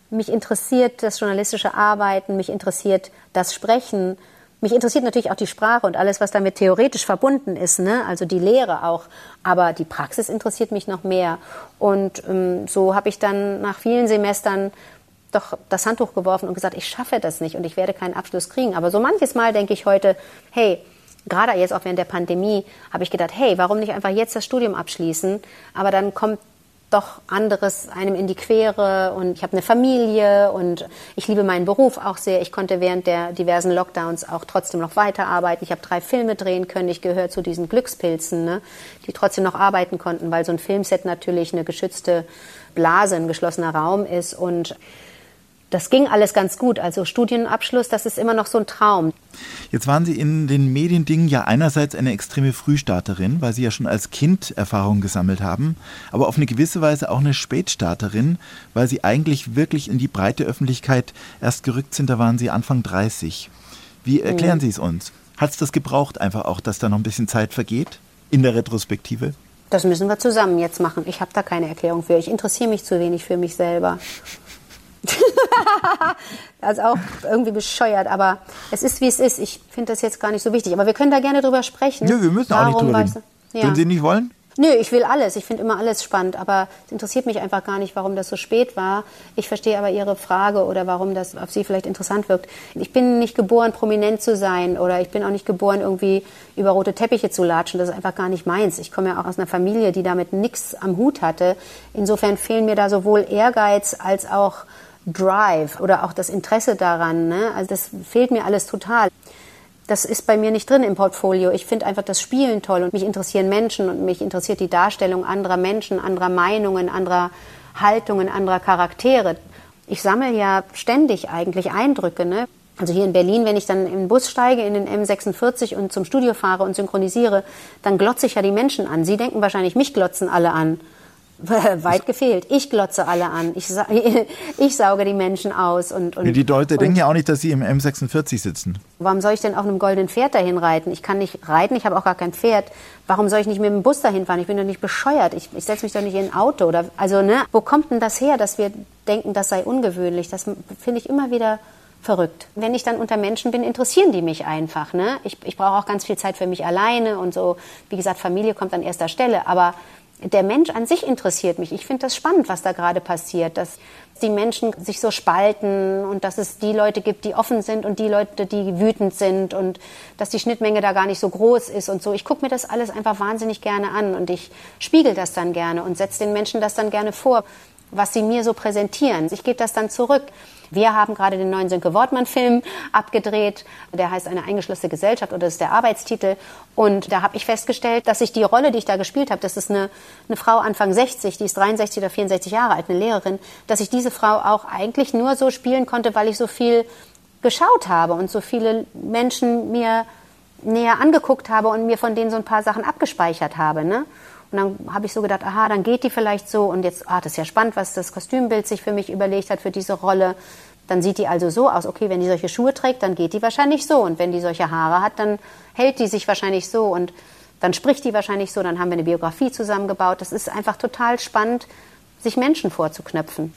mich interessiert das journalistische Arbeiten, mich interessiert das Sprechen. Mich interessiert natürlich auch die Sprache und alles, was damit theoretisch verbunden ist, ne? Also die Lehre auch. Aber die Praxis interessiert mich noch mehr. Und ähm, so habe ich dann nach vielen Semestern doch das Handtuch geworfen und gesagt, ich schaffe das nicht und ich werde keinen Abschluss kriegen. Aber so manches Mal denke ich heute, hey, gerade jetzt auch während der Pandemie, habe ich gedacht, hey, warum nicht einfach jetzt das Studium abschließen? Aber dann kommt doch anderes einem in die Quere und ich habe eine Familie und ich liebe meinen Beruf auch sehr. Ich konnte während der diversen Lockdowns auch trotzdem noch weiterarbeiten. Ich habe drei Filme drehen können. Ich gehöre zu diesen Glückspilzen, ne, die trotzdem noch arbeiten konnten, weil so ein Filmset natürlich eine geschützte Blase, ein geschlossener Raum ist und das ging alles ganz gut. Also Studienabschluss, das ist immer noch so ein Traum. Jetzt waren Sie in den Mediendingen ja einerseits eine extreme Frühstarterin, weil Sie ja schon als Kind Erfahrungen gesammelt haben, aber auf eine gewisse Weise auch eine Spätstarterin, weil Sie eigentlich wirklich in die breite Öffentlichkeit erst gerückt sind, da waren Sie Anfang dreißig. Wie erklären mhm. Sie es uns? Hat es das gebraucht einfach auch, dass da noch ein bisschen Zeit vergeht in der Retrospektive? Das müssen wir zusammen jetzt machen. Ich habe da keine Erklärung für. Ich interessiere mich zu wenig für mich selber. Also auch irgendwie bescheuert, aber es ist, wie es ist. Ich finde das jetzt gar nicht so wichtig. Aber wir können da gerne drüber sprechen. Nö, wir müssen auch nicht drüber reden. Ja. Wenn Sie nicht wollen? Nö, ich will alles. Ich finde immer alles spannend. Aber es interessiert mich einfach gar nicht, warum das so spät war. Ich verstehe aber Ihre Frage oder warum das auf Sie vielleicht interessant wirkt. Ich bin nicht geboren, prominent zu sein oder ich bin auch nicht geboren, irgendwie über rote Teppiche zu latschen. Das ist einfach gar nicht meins. Ich komme ja auch aus einer Familie, die damit nichts am Hut hatte. Insofern fehlen mir da sowohl Ehrgeiz als auch Drive oder auch das Interesse daran, ne? Also das fehlt mir alles total. Das ist bei mir nicht drin im Portfolio. Ich finde einfach das Spielen toll und mich interessieren Menschen und mich interessiert die Darstellung anderer Menschen, anderer Meinungen, anderer Haltungen, anderer Charaktere. Ich sammle ja ständig eigentlich Eindrücke, ne? Also hier in Berlin, wenn ich dann in den Bus steige, in den M sechsundvierzig und zum Studio fahre und synchronisiere, dann glotze ich ja die Menschen an. Sie denken wahrscheinlich, mich glotzen alle an. Weit gefehlt. Ich glotze alle an. Ich, sa- ich sauge die Menschen aus. Und, und, die Leute und denken ja auch nicht, dass sie im M sechsundvierzig sitzen. Warum soll ich denn auf einem goldenen Pferd dahin reiten? Ich kann nicht reiten, ich habe auch gar kein Pferd. Warum soll ich nicht mit dem Bus dahin fahren? Ich bin doch nicht bescheuert. Ich, ich setze mich doch nicht in ein Auto. Oder, also, ne? Wo kommt denn das her, dass wir denken, das sei ungewöhnlich? Das finde ich immer wieder verrückt. Wenn ich dann unter Menschen bin, interessieren die mich einfach. Ne? Ich, ich brauche auch ganz viel Zeit für mich alleine und so. Wie gesagt, Familie kommt an erster Stelle. Aber der Mensch an sich interessiert mich. Ich finde das spannend, was da gerade passiert, dass die Menschen sich so spalten und dass es die Leute gibt, die offen sind und die Leute, die wütend sind und dass die Schnittmenge da gar nicht so groß ist und so. Ich gucke mir das alles einfach wahnsinnig gerne an und ich spiegel das dann gerne und setze den Menschen das dann gerne vor, was sie mir so präsentieren. Ich gebe das dann zurück. Wir haben gerade den neuen Sönke Wortmann-Film abgedreht. Der heißt Eine eingeschlossene Gesellschaft oder das ist der Arbeitstitel. Und da habe ich festgestellt, dass ich die Rolle, die ich da gespielt habe, das ist eine, eine Frau Anfang sechzig, die ist dreiundsechzig oder vierundsechzig Jahre alt, eine Lehrerin, dass ich diese Frau auch eigentlich nur so spielen konnte, weil ich so viel geschaut habe und so viele Menschen mir näher angeguckt habe und mir von denen so ein paar Sachen abgespeichert habe, ne? Und dann habe ich so gedacht, aha, dann geht die vielleicht so. Und jetzt, ah, das ist ja spannend, was das Kostümbild sich für mich überlegt hat für diese Rolle. Dann sieht die also so aus, okay, wenn die solche Schuhe trägt, dann geht die wahrscheinlich so. Und wenn die solche Haare hat, dann hält die sich wahrscheinlich so. Und dann spricht die wahrscheinlich so. Dann haben wir eine Biografie zusammengebaut. Das ist einfach total spannend, sich Menschen vorzuknöpfen.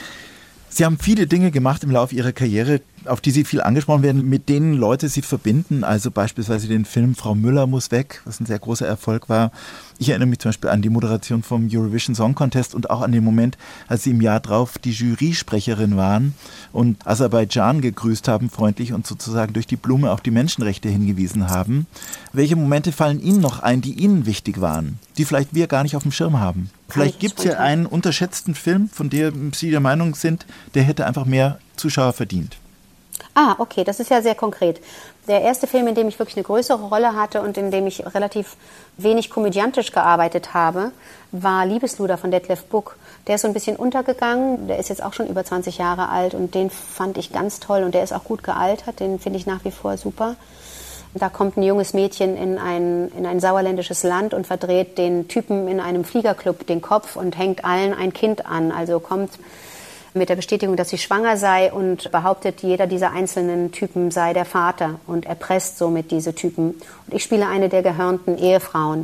Sie haben viele Dinge gemacht im Laufe Ihrer Karriere, auf die Sie viel angesprochen werden, mit denen Leute Sie verbinden. Also beispielsweise den Film Frau Müller muss weg, was ein sehr großer Erfolg war. Ich erinnere mich zum Beispiel an die Moderation vom Eurovision Song Contest und auch an den Moment, als Sie im Jahr drauf die Jurysprecherin waren und Aserbaidschan gegrüßt haben, freundlich und sozusagen durch die Blume auf die Menschenrechte hingewiesen haben. Welche Momente fallen Ihnen noch ein, die Ihnen wichtig waren, die vielleicht wir gar nicht auf dem Schirm haben? Vielleicht gibt es ja einen unterschätzten Film, von dem Sie der Meinung sind, der hätte einfach mehr Zuschauer verdient. Ah, okay, das ist ja sehr konkret. Der erste Film, in dem ich wirklich eine größere Rolle hatte und in dem ich relativ wenig komödiantisch gearbeitet habe, war Liebesluder von Detlef Buck. Der ist so ein bisschen untergegangen, der ist jetzt auch schon über zwanzig Jahre alt und den fand ich ganz toll und der ist auch gut gealtert, den finde ich nach wie vor super. Da kommt ein junges Mädchen in ein, in ein sauerländisches Land und verdreht den Typen in einem Fliegerclub den Kopf und hängt allen ein Kind an. Also kommt mit der Bestätigung, dass sie schwanger sei und behauptet, jeder dieser einzelnen Typen sei der Vater und erpresst somit diese Typen. Und ich spiele eine der gehörnten Ehefrauen.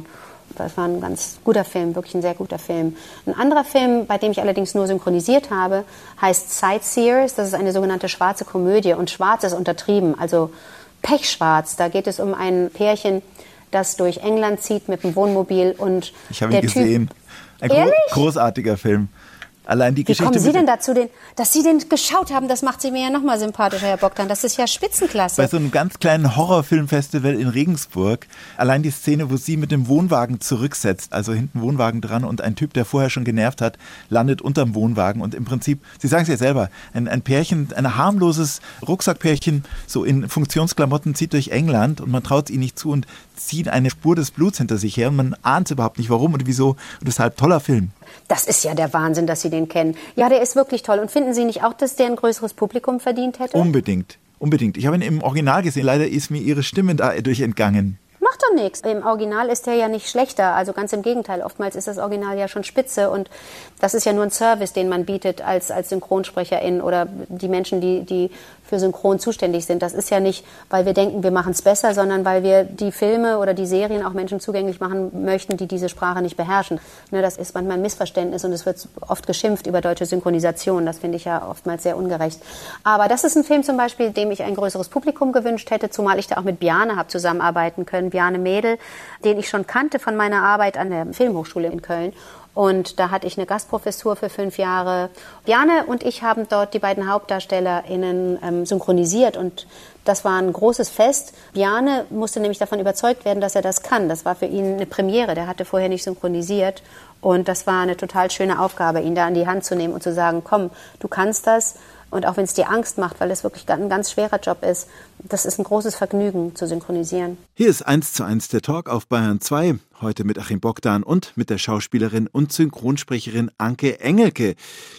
das war ein ganz guter Film, wirklich ein sehr guter Film. Ein anderer Film, bei dem ich allerdings nur synchronisiert habe, heißt Sightseers. Das ist eine sogenannte schwarze Komödie. Und schwarz ist untertrieben, also pechschwarz. Da geht es um ein Pärchen, das durch England zieht mit dem Wohnmobil. Und ich habe ihn gesehen. Ein gro- großartiger Film. Allein die Wie Geschichte. kommen Sie denn dazu, den, dass Sie den geschaut haben? Das macht Sie mir ja noch mal sympathischer, Herr Bogdan. Das ist ja Spitzenklasse. Bei so einem ganz kleinen Horrorfilmfestival in Regensburg, allein die Szene, wo sie mit dem Wohnwagen zurücksetzt, also hinten Wohnwagen dran und ein Typ, der vorher schon genervt hat, landet unterm Wohnwagen und im Prinzip, Sie sagen es ja selber, ein, ein Pärchen, ein harmloses Rucksackpärchen, so in Funktionsklamotten zieht durch England und man traut es ihnen nicht zu und zieht eine Spur des Bluts hinter sich her und man ahnt überhaupt nicht, warum und wieso. Und deshalb toller Film. Das ist ja der Wahnsinn, dass Sie den kennen. Ja, der ist wirklich toll. Und finden Sie nicht auch, dass der ein größeres Publikum verdient hätte? Unbedingt, unbedingt. Ich habe ihn im Original gesehen. Leider ist mir Ihre Stimme dadurch entgangen. Macht doch nichts. Im Original ist der ja nicht schlechter. Also ganz im Gegenteil. Oftmals ist das Original ja schon spitze. Und das ist ja nur ein Service, den man bietet als, als Synchronsprecherin oder die Menschen, die, die für Synchron zuständig sind. Das ist ja nicht, weil wir denken, wir machen es besser, sondern weil wir die Filme oder die Serien auch Menschen zugänglich machen möchten, die diese Sprache nicht beherrschen. Ne, das ist manchmal ein Missverständnis und es wird oft geschimpft über deutsche Synchronisation. Das finde ich ja oftmals sehr ungerecht. Aber das ist ein Film zum Beispiel, dem ich ein größeres Publikum gewünscht hätte, zumal ich da auch mit Bjarne habe zusammenarbeiten können. Bjarne Mädel, den ich schon kannte von meiner Arbeit an der Filmhochschule in Köln. Und da hatte ich eine Gastprofessur für fünf Jahre. Bjarne und ich haben dort die beiden HauptdarstellerInnen ähm, synchronisiert und das war ein großes Fest. Bjarne musste nämlich davon überzeugt werden, dass er das kann. Das war für ihn eine Premiere. Der hatte vorher nicht synchronisiert und das war eine total schöne Aufgabe, ihn da an die Hand zu nehmen und zu sagen, komm, du kannst das. Und auch wenn es dir Angst macht, weil es wirklich ein ganz schwerer Job ist, das ist ein großes Vergnügen zu synchronisieren. Hier ist eins zu eins der Talk auf Bayern zwei. Heute mit Achim Bogdan und mit der Schauspielerin und Synchronsprecherin Anke Engelke.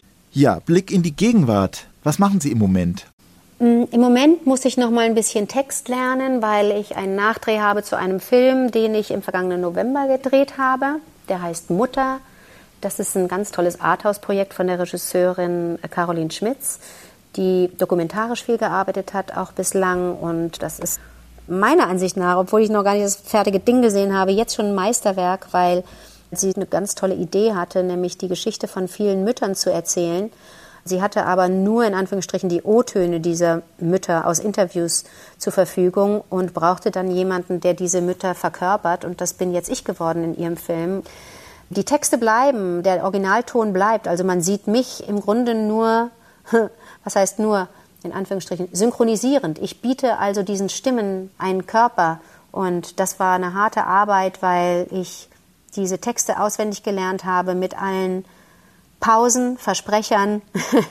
Ja, Blick in die Gegenwart. Was machen Sie im Moment? Im Moment muss ich noch mal ein bisschen Text lernen, weil ich einen Nachdreh habe zu einem Film, den ich im vergangenen November gedreht habe. Der heißt Mutter. Das ist ein ganz tolles Arthouse-Projekt von der Regisseurin Caroline Schmitz, die dokumentarisch viel gearbeitet hat, auch bislang. Und das ist meiner Ansicht nach, obwohl ich noch gar nicht das fertige Ding gesehen habe, jetzt schon ein Meisterwerk, weil sie eine ganz tolle Idee hatte, nämlich die Geschichte von vielen Müttern zu erzählen. Sie hatte aber nur in Anführungsstrichen die O-Töne dieser Mütter aus Interviews zur Verfügung und brauchte dann jemanden, der diese Mütter verkörpert. Und das bin jetzt ich geworden in ihrem Film. Die Texte bleiben, der Originalton bleibt. Also man sieht mich im Grunde nur, was heißt nur, in Anführungsstrichen, synchronisierend. Ich biete also diesen Stimmen einen Körper. Und das war eine harte Arbeit, weil ich diese Texte auswendig gelernt habe mit allen Pausen, Versprechern.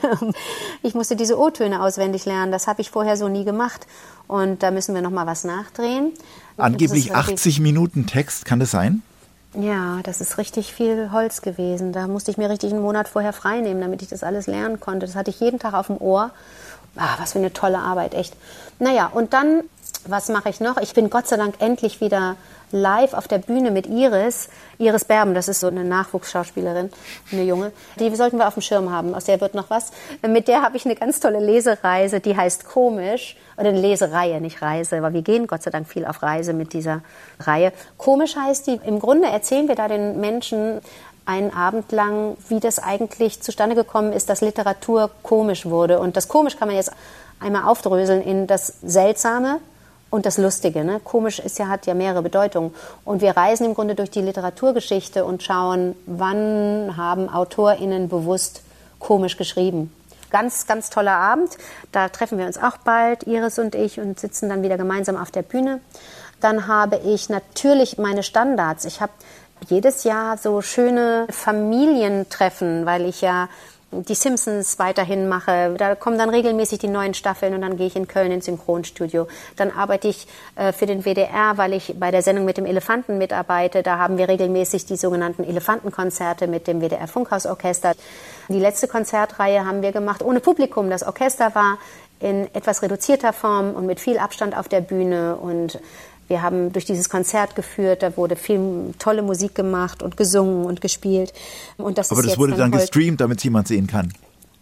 Ich musste diese O-Töne auswendig lernen. Das habe ich vorher so nie gemacht. Und da müssen wir noch mal was nachdrehen. Angeblich achtzig Minuten Text, kann das sein? Ja, das ist richtig viel Holz gewesen. Da musste ich mir richtig einen Monat vorher frei nehmen, damit ich das alles lernen konnte. Das hatte ich jeden Tag auf dem Ohr. Ah, was für eine tolle Arbeit, echt. Naja, und dann, was mache ich noch? Ich bin Gott sei Dank endlich wieder live auf der Bühne mit Iris. Iris Berben, das ist so eine Nachwuchsschauspielerin, eine Junge. Die sollten wir auf dem Schirm haben, aus der wird noch was. Mit der habe ich eine ganz tolle Lesereise, die heißt Komisch. Oder eine Lesereihe, nicht Reise, aber wir gehen Gott sei Dank viel auf Reise mit dieser Reihe. Komisch heißt die, im Grunde erzählen wir da den Menschen einen Abend lang, wie das eigentlich zustande gekommen ist, dass Literatur komisch wurde. Und das Komisch kann man jetzt einmal aufdröseln in das Seltsame und das Lustige. Ne? Komisch ist ja, hat ja mehrere Bedeutungen. Und wir reisen im Grunde durch die Literaturgeschichte und schauen, wann haben AutorInnen bewusst komisch geschrieben. Ganz, ganz toller Abend. Da treffen wir uns auch bald, Iris und ich, und sitzen dann wieder gemeinsam auf der Bühne. Dann habe ich natürlich meine Standards. Ich habe jedes Jahr so schöne Familientreffen, weil ich ja die Simpsons weiterhin mache. Da kommen dann regelmäßig die neuen Staffeln und dann gehe ich in Köln ins Synchronstudio. Dann arbeite ich äh, für den W D R, weil ich bei der Sendung mit dem Elefanten mitarbeite. Da haben wir regelmäßig die sogenannten Elefantenkonzerte mit dem W D R-Funkhausorchester. Die letzte Konzertreihe haben wir gemacht ohne Publikum. Das Orchester war in etwas reduzierter Form und mit viel Abstand auf der Bühne und wir haben durch dieses Konzert geführt, da wurde viel tolle Musik gemacht und gesungen und gespielt. Und das Aber ist das jetzt wurde dann heute gestreamt, damit es jemand sehen kann?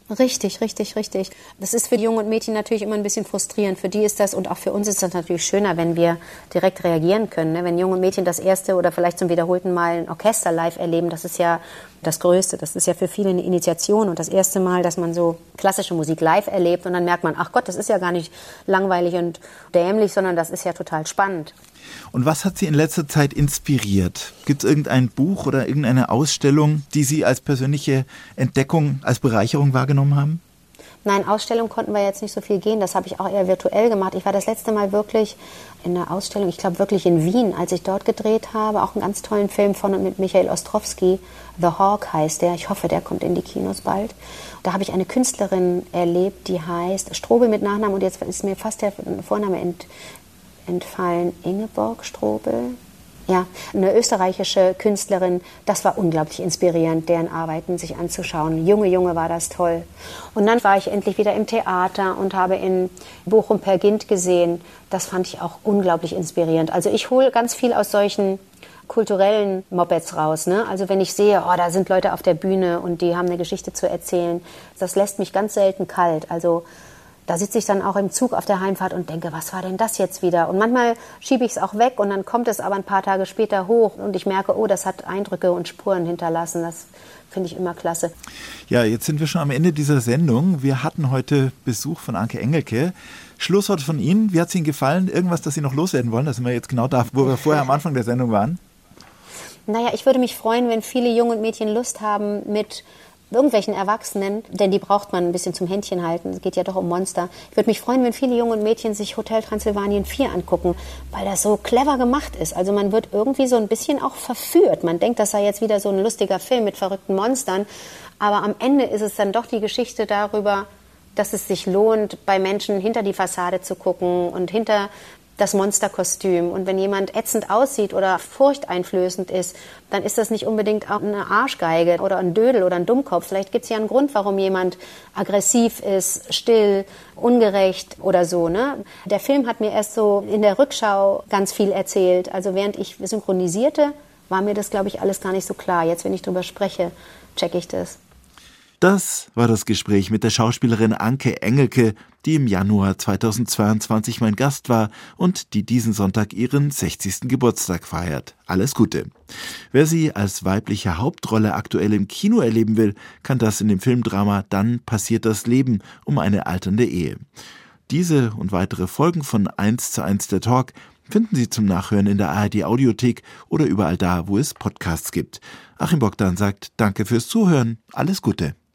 Richtig, richtig, richtig. Das ist für die Jungen und Mädchen natürlich immer ein bisschen frustrierend. Für die ist das, und auch für uns ist das natürlich schöner, wenn wir direkt reagieren können. Ne? Wenn junge Mädchen das erste oder vielleicht zum wiederholten Mal ein Orchester live erleben, das ist ja das Größte. Das ist ja für viele eine Initiation und das erste Mal, dass man so klassische Musik live erlebt und dann merkt man, ach Gott, das ist ja gar nicht langweilig und dämlich, sondern das ist ja total spannend. Und was hat Sie in letzter Zeit inspiriert? Gibt es irgendein Buch oder irgendeine Ausstellung, die Sie als persönliche Entdeckung, als Bereicherung wahrgenommen haben? Nein, Ausstellung konnten wir jetzt nicht so viel gehen. Das habe ich auch eher virtuell gemacht. Ich war das letzte Mal wirklich in einer Ausstellung, ich glaube wirklich in Wien, als ich dort gedreht habe. Auch einen ganz tollen Film von und mit Michael Ostrowski. The Hawk heißt der. Ich hoffe, der kommt in die Kinos bald. Da habe ich eine Künstlerin erlebt, die heißt Strobel mit Nachnamen. Und jetzt ist mir fast der Vorname ent, entfallen. Ingeborg Strobel. Ja, eine österreichische Künstlerin, das war unglaublich inspirierend, deren Arbeiten sich anzuschauen. Junge, Junge, war das toll. Und dann war ich endlich wieder im Theater und habe in Bochum Per Gint gesehen. Das fand ich auch unglaublich inspirierend. Also ich hole ganz viel aus solchen kulturellen Mopeds raus. Ne? Also wenn ich sehe, oh, da sind Leute auf der Bühne und die haben eine Geschichte zu erzählen, das lässt mich ganz selten kalt. Also da sitze ich dann auch im Zug auf der Heimfahrt und denke, was war denn das jetzt wieder? Und manchmal schiebe ich es auch weg und dann kommt es aber ein paar Tage später hoch und ich merke, oh, das hat Eindrücke und Spuren hinterlassen. Das finde ich immer klasse. Ja, jetzt sind wir schon am Ende dieser Sendung. Wir hatten heute Besuch von Anke Engelke. Schlusswort von Ihnen. Wie hat es Ihnen gefallen? Irgendwas, das Sie noch loswerden wollen? Da sind wir jetzt genau da, wo wir vorher am Anfang der Sendung waren. Naja, ich würde mich freuen, wenn viele Junge und Mädchen Lust haben, mit irgendwelchen Erwachsenen, denn die braucht man ein bisschen zum Händchen halten, es geht ja doch um Monster. Ich würde mich freuen, wenn viele Junge und Mädchen sich Hotel Transylvanien vier angucken, weil das so clever gemacht ist. Also man wird irgendwie so ein bisschen auch verführt. Man denkt, das sei jetzt wieder so ein lustiger Film mit verrückten Monstern, aber am Ende ist es dann doch die Geschichte darüber, dass es sich lohnt, bei Menschen hinter die Fassade zu gucken und hinter das Monsterkostüm. Und wenn jemand ätzend aussieht oder furchteinflößend ist, dann ist das nicht unbedingt auch eine Arschgeige oder ein Dödel oder ein Dummkopf. Vielleicht gibt es ja einen Grund, warum jemand aggressiv ist, still, ungerecht oder so. Ne? Der Film hat mir erst so in der Rückschau ganz viel erzählt. Also während ich synchronisierte, war mir das, glaube ich, alles gar nicht so klar. Jetzt, wenn ich drüber spreche, checke ich das. Das war das Gespräch mit der Schauspielerin Anke Engelke, die im Januar zweitausendzweiundzwanzig mein Gast war und die diesen Sonntag ihren sechzigsten Geburtstag feiert. Alles Gute. Wer sie als weibliche Hauptrolle aktuell im Kino erleben will, kann das in dem Filmdrama Dann passiert das Leben um eine alternde Ehe. Diese und weitere Folgen von eins zu eins der Talk finden Sie zum Nachhören in der A R D Audiothek oder überall da, wo es Podcasts gibt. Achim Bogdan sagt Danke fürs Zuhören. Alles Gute.